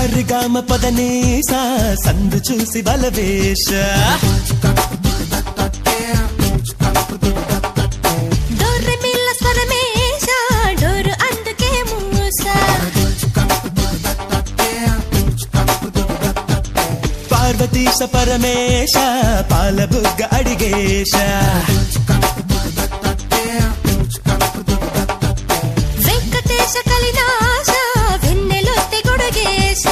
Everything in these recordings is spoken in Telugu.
సారిగామ పదనీసా సందు చూసి బలవేశ డోర్రె మిల్ల స్వరమేశ డోరు అందుకే మూస పార్వతీశ పరమేశ పాలబుగ్గ అడిగేశ వెంకటేశ కలినాశ వెన్నెలొత్తి గుడుగేశ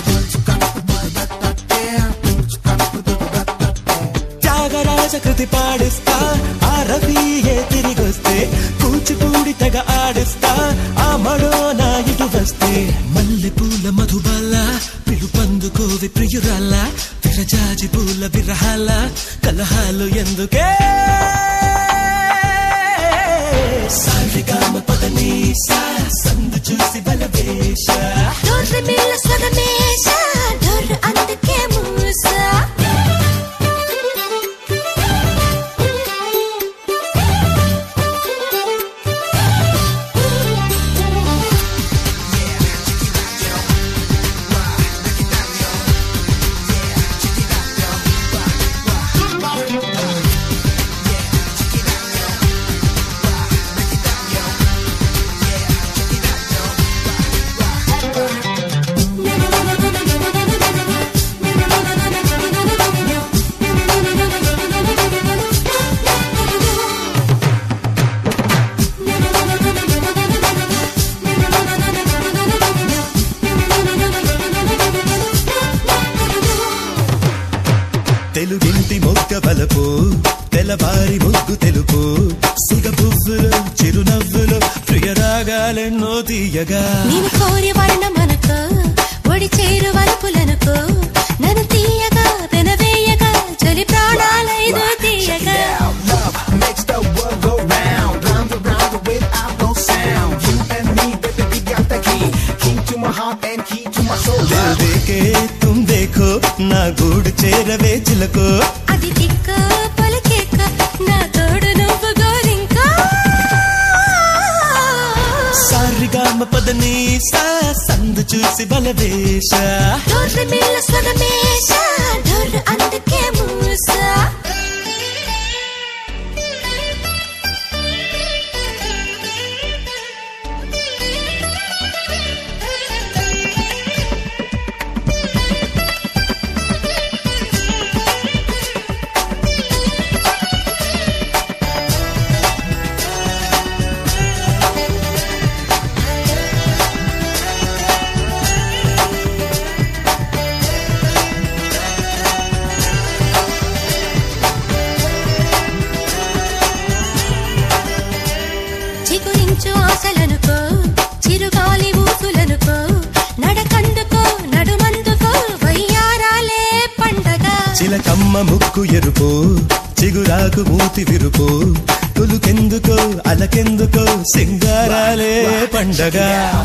త్యాగరాజ కృతి పాడిస్తా ఆ రవియే తిరిగొస్తే కూచిపూడి తెగ ఆడిస్తా ఆ మడో నా ఇటు వస్తే మల్లె పూల మధుబాల పిలుపందుకోవి ప్రియురాల విరజాజి పూల విరహాల కలహాలు ఎందుకే సారిగామ పదనీసా సందు చూసి బలవేశ డోర్రె మిల్ల స్వరమేశ డోరు అందుకే మూస తెలుగింటి మొగ్గ బలపు తెల్లవారి ముగ్గు తెలుపు సిగ పువ్వులు చిరునవ్వులు ప్రియరాగాలెన్నో తీయగా నేను కోరి వర్ణమనుకో ఒడి చేరు వలపులనుకో నన్ను తీయగా పెనవేయగా చలి ప్రాణాలైదు తీయగా దిల్ దేకే తుమ్ దేఖో నా గూడు చేరవే చిలకో అది తిక్క పలికేక నా తోడు నువ్వు గోరింకా సారిగామ పదనీసా సందు చూసి బలవేశ డోర్రె మిల్ల స్వరమేశ డోరు అందుకే మూస చిగురించు ఆశలనుకో చిరుగాలి ఊసులనుకో నడకందుకో నడుమందుకో వయ్యారాలే పండగ చిలకమ్మ ముక్కు ఎరుపు చిగురాకు మూతి విరుపు తులుకెందుకో అలకెందుకో సింగారాలే పండగ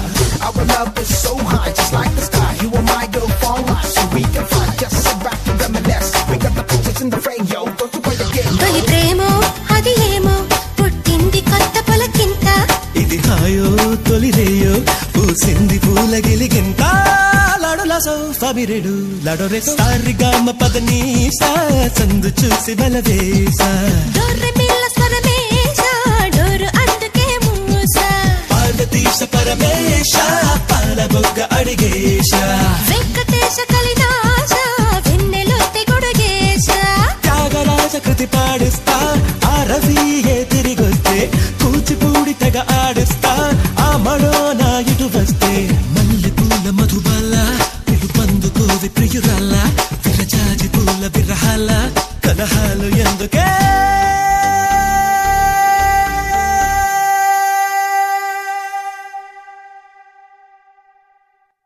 తొలి ప్రేమో అది ఏమో పుట్టింది కొత్త పొలకింత ఇది హాయో తొలిరేయో పూసింది పూల గిలిగింత లాడోలాసో ఫాబిరెడు లాడోరే సారిగామ పదనీసా సందు చూసి బలవేశ డోర్రె మిల్ల స్వరమేశ డోరు అందుకే మూస పార్వతీశ పరమేశ పాలబొగ్గ అడిగేశ వెంకటేశ కలినాశ వెన్నెలొత్తి గుడుగేశ త్యాగరాజ కృతి పాడిస్తా ఆ రవియే తిరిగొస్తే కూచిపూడి తెగ ఆడిస్తా ఆ మడో నా ఇటు వస్తే మల్లె పూల మధుబాల పిలుపందుకోవి ప్రియురాల విరజాజి పూల విరహాల కలహాలు ఎందుకే